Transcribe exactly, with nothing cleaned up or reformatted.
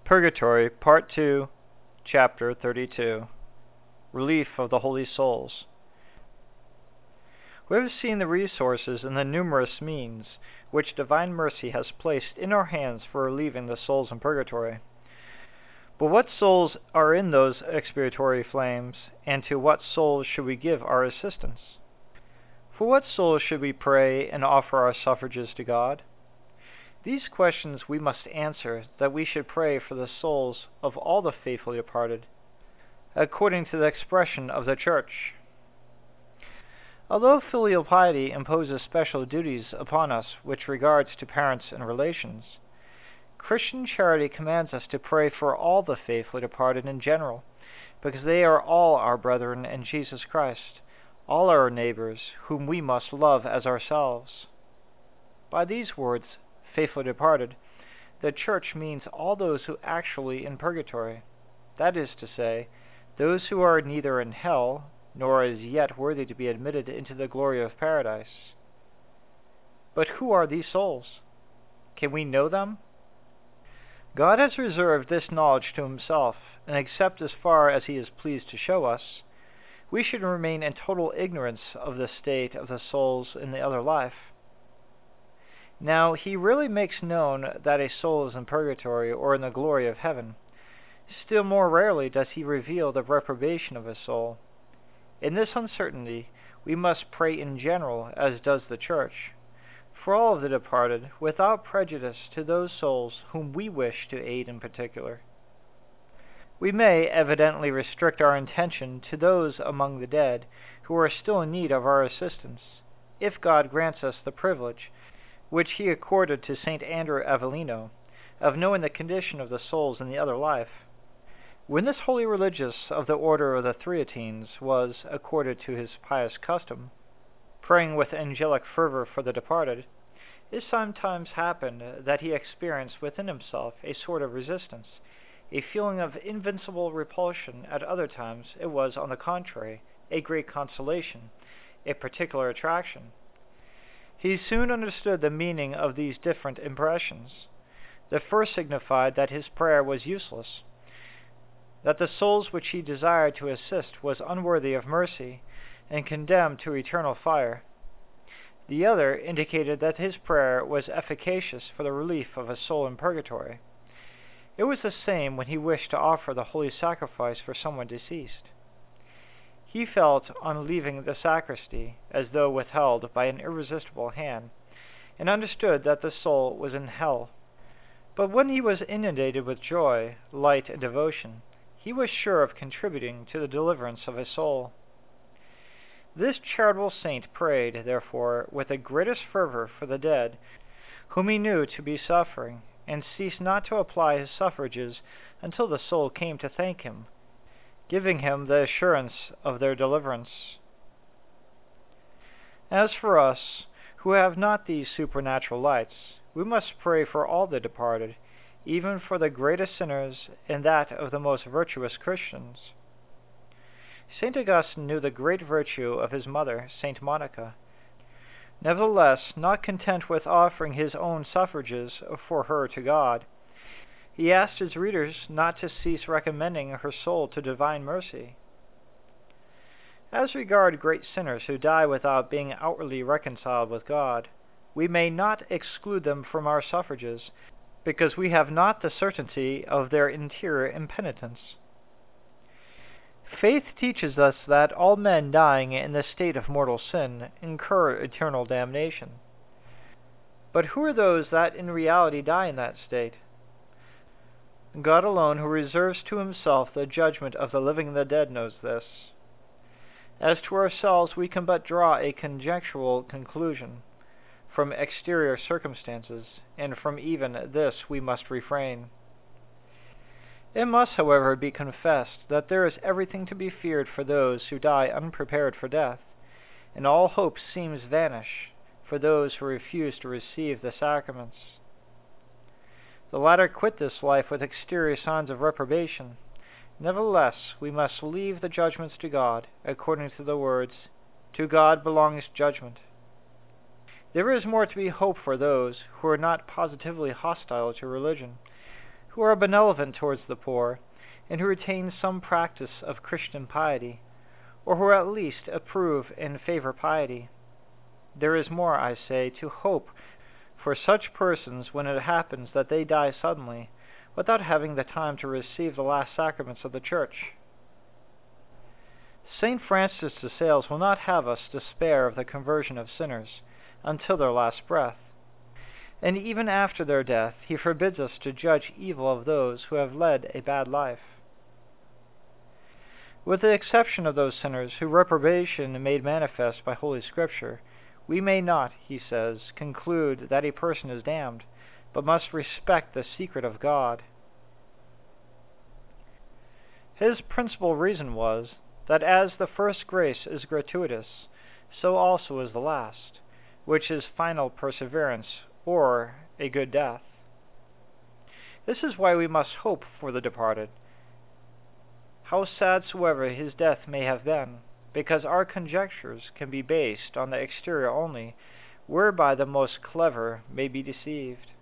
Purgatory, Part two, Chapter thirty-two. Relief of the Holy Souls. We have seen the resources and the numerous means which divine mercy has placed in our hands for relieving the souls in purgatory. But what souls are in those expiatory flames, and to what souls should we give our assistance? For what souls should we pray and offer our suffrages to God? These questions we must answer, that we should pray for the souls of all the faithfully departed, according to the expression of the Church. Although filial piety imposes special duties upon us which regards to parents and relations, Christian charity commands us to pray for all the faithfully departed in general, because they are all our brethren in Jesus Christ, all our neighbors, whom we must love as ourselves. By these words, faithfully departed, the Church means all those who actually in purgatory, that is to say, those who are neither in hell, nor as yet worthy to be admitted into the glory of paradise. But who are these souls? Can we know them? God has reserved this knowledge to himself, and except as far as he is pleased to show us, we should remain in total ignorance of the state of the souls in the other life. Now, he really makes known that a soul is in purgatory or in the glory of heaven. Still more rarely does he reveal the reprobation of a soul. In this uncertainty, we must pray in general, as does the Church, for all of the departed, without prejudice to those souls whom we wish to aid in particular. We may evidently restrict our intention to those among the dead who are still in need of our assistance, if God grants us the privilege, which he accorded to Saint Andrew Avellino, of knowing the condition of the souls in the other life. When this holy religious of the order of the Threatines was, according to his pious custom, praying with angelic fervor for the departed, it sometimes happened that he experienced within himself a sort of resistance, a feeling of invincible repulsion. At other times it was, on the contrary, a great consolation, a particular attraction. He soon understood the meaning of these different impressions. The first signified that his prayer was useless, that the souls which he desired to assist was unworthy of mercy, and condemned to eternal fire. The other indicated that his prayer was efficacious for the relief of a soul in purgatory. It was the same when he wished to offer the holy sacrifice for someone deceased. He felt, on leaving the sacristy, as though withheld by an irresistible hand, and understood that the soul was in hell. But when he was inundated with joy, light, and devotion, he was sure of contributing to the deliverance of his soul. This charitable saint prayed, therefore, with the greatest fervor for the dead, whom he knew to be suffering, and ceased not to apply his suffrages until the soul came to thank him, giving him the assurance of their deliverance. As for us, who have not these supernatural lights, we must pray for all the departed, even for the greatest sinners and that of the most virtuous Christians. Saint Augustine knew the great virtue of his mother, Saint Monica. Nevertheless, not content with offering his own suffrages for her to God, he asked his readers not to cease recommending her soul to divine mercy. As regard great sinners who die without being outwardly reconciled with God, we may not exclude them from our suffrages, because we have not the certainty of their interior impenitence. Faith teaches us that all men dying in the state of mortal sin incur eternal damnation. But who are those that in reality die in that state? God alone, who reserves to himself the judgment of the living and the dead, knows this. As to ourselves, we can but draw a conjectural conclusion from exterior circumstances, and from even this we must refrain. It must, however, be confessed that there is everything to be feared for those who die unprepared for death, and all hope seems vanish for those who refuse to receive the sacraments. The latter quit this life with exterior signs of reprobation. Nevertheless, we must leave the judgments to God, according to the words, "To God belongs judgment." There is more to be hoped for those who are not positively hostile to religion, who are benevolent towards the poor, and who retain some practice of Christian piety, or who at least approve and favor piety. There is more, I say, to hope for such persons when it happens that they die suddenly, without having the time to receive the last sacraments of the Church. Saint Francis de Sales will not have us despair of the conversion of sinners until their last breath, and even after their death he forbids us to judge evil of those who have led a bad life. With the exception of those sinners whose reprobation made manifest by Holy Scripture, we may not, he says, conclude that a person is damned, but must respect the secret of God. His principal reason was, that as the first grace is gratuitous, so also is the last, which is final perseverance, or a good death. This is why we must hope for the departed, how sad soever his death may have been, because our conjectures can be based on the exterior only, whereby the most clever may be deceived.